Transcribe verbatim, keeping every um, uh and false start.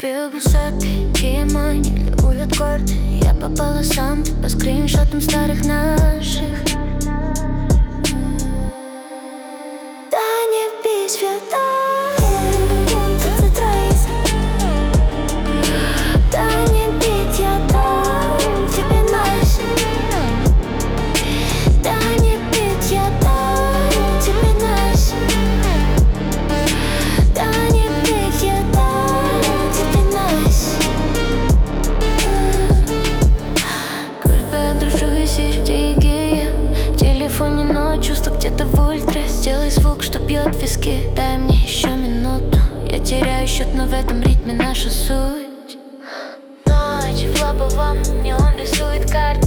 Купил высоты, Чаемань или улет корты. Я попала сам по скриншотам старых наших. Да не пей света. Чувство где-то в ультре. Сделай звук, что бьет виски. Дай мне еще минуту. Я теряю счет, но в этом ритме наша суть. Ночь в лобовом, неон рисует карты.